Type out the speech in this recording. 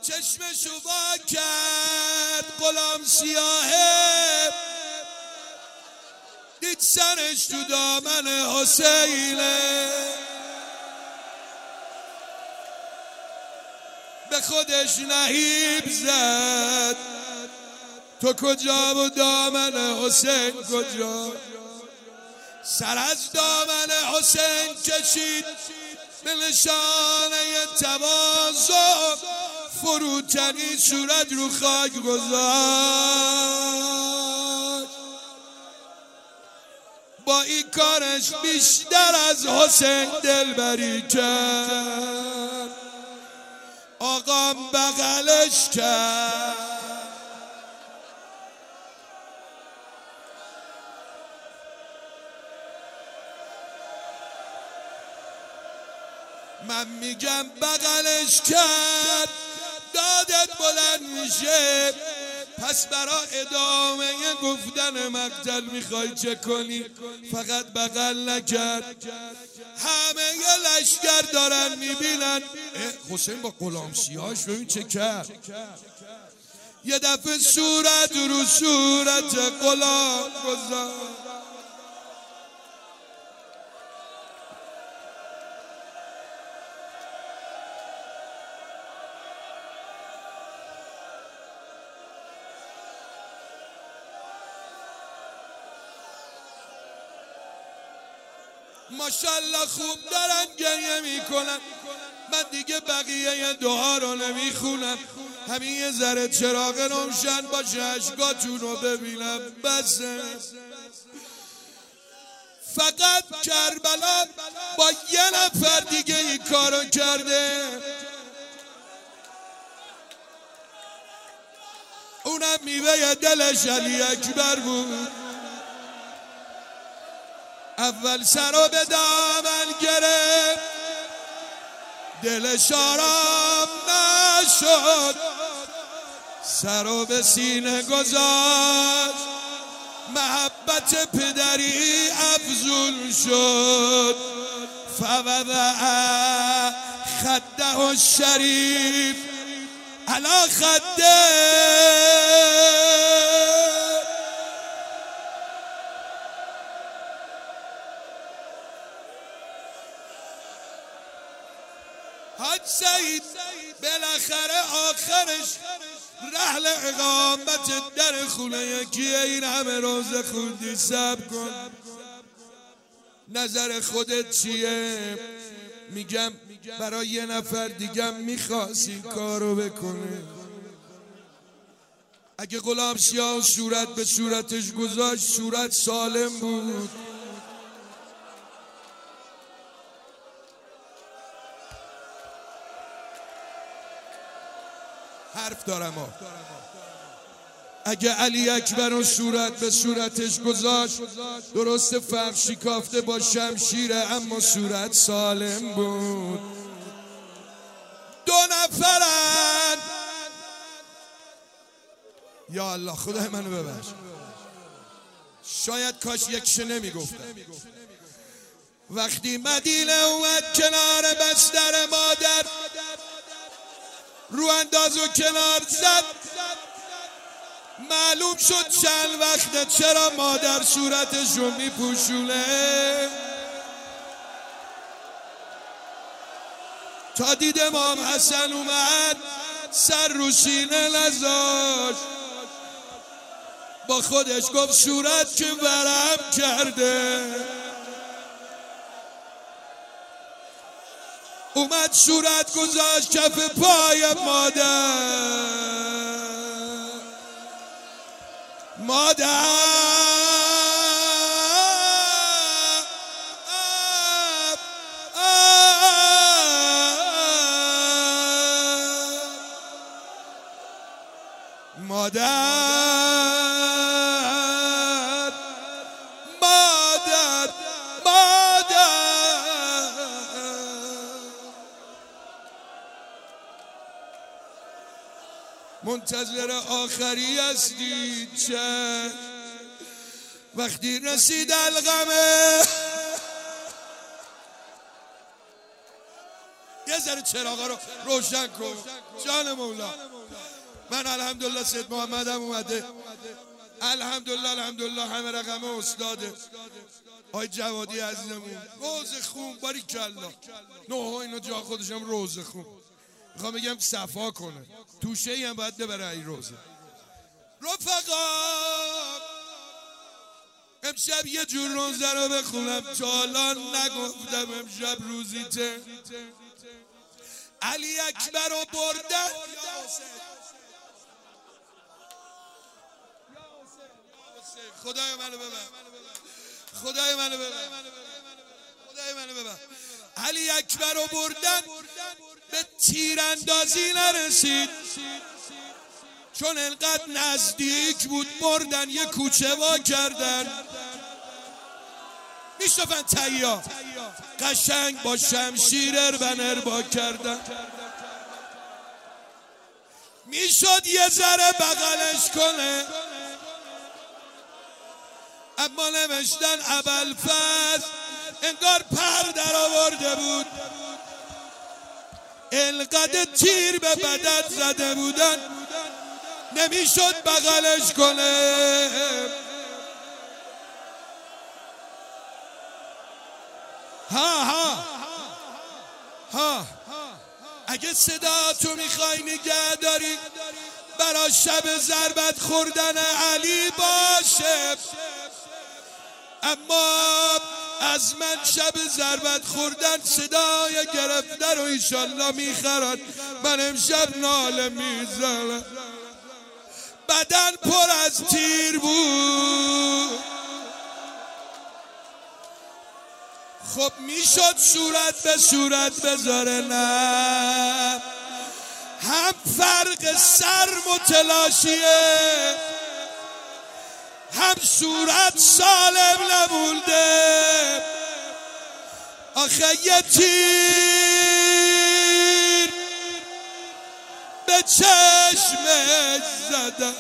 چشمشو وا کرد غلام سیاهه، دید سرش تو دامن حسینه، به خودش نهیب زد تو کجا و دامن حسین کجا؟ سر از دامن حسین کشید به نشانه تواضع، فروتنی صورت رو خاک گذاشت. با این کارش بیشتر از حسین دلبری کرد، آقام بغلش کرد. من میگم بغلش کرد، دادت بلند میشه. پس برا ادامه گفتن مقتل میخوای چه کنی؟ فقط بغل نکرد. همه لشکر دارن میبینن حسین با غلام سیاهش ببین چه کرد. یه دفعه صورت رو صورت غلام گذاشت. ماشاءالله خوب دارن گریه میکنن. من دیگه بقیه دعا رو نمیخونم، همین یه ذره چراغ روشن باشه اشکاتون رو ببینم بسه. فقط کربلا با یه نفر دیگه این کارو کرده، اونم میوه دلش علی اکبر بود. اول سرو به دامن گرفت، دلش آرام نشد، سرو به سینه گذاشت، محبت پدری افزون شد. فوضع خده الشریف علی خده، حاج سعید بالاخره آخرش رحل اقامت در خونه یکیه. این همه روزه خوندی صبر کن، نظر خودت چیه؟ میگم برای یه نفر دیگم میخواست این کارو بکنه. اگه غلام سیاه صورت به صورتش گذاشت صورت سالم بود. حرف دارم ها. اگه علی اکبر و صورت به صورتش گذاشت درست فرق شکافته با شمشیره، اما صورت سالم بود. دو نفرن. یا الله خدای منو ببخش، شاید کاش یکشه نمیگفتم. وقتی مدینه اومد کنار بستر مادر، رو انداز و کنار زد، معلوم شد چند وقته چرا مادر صورتش رو میپوشونه. تا دید امام حسن اومد سر رو سینه نذاشت، با خودش گفت صورت که ورم کرده. اومد صورت گذاشت کف پای مادر منتظر آخری هستی چه؟ وقتی رسید القمه یه ذره چراغا رو روشن کن جان مولا. من الحمدلله سید محمدم اومده، الحمدلله همه رقم استاده آی جوادی عزیزمون. روز خون باریکلا، نه اینو جا خودشم روز خون میخوام بگم صفا کنه، توشه ای هم باید ببره این روزه. رفقا امشب یه جور روزه رو بخونم تا الان نگفتم. امشب روزیته علی اکبر رو بردن. خدای منو ببر، خدای منو ببر، خدای منو ببر. علی اکبر رو بردن، به تیراندازی نرسید چون انقدر نزدیک بود بردن یه کوچه وا کردن. میشنفن تیا قشنگ با شمشیر اربن با کردن. میشد یه ذره بغلش کنه اما نوشتن ابوالفضل انگار پر در آورده بود، انقدر تیر به بدن زده بودن نمیشد بغلش کنه. ها اگه صدا تو میخوای نگه داری برا شب ضربت خوردن علی باشه، اما از من شب ضربت خوردن صدای گرفته رو ایشالله میخرد. من امشب ناله میزنم، بدن پر از تیر بود. خب میشد صورت به صورت بذاره، نه هم فرق سر متلاشیه هم صورت سالم نمونده. آخه یه تیر به چشمش زدم.